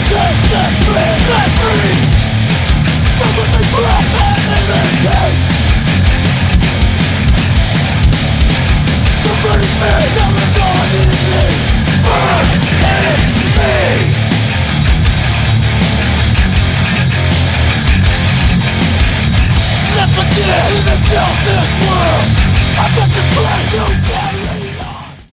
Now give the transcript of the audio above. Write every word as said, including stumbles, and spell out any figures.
Set free, set free from what they breath and imitate. The burning spirit that lives on in me, burn in me. Let's begin to build this world. I bet this land you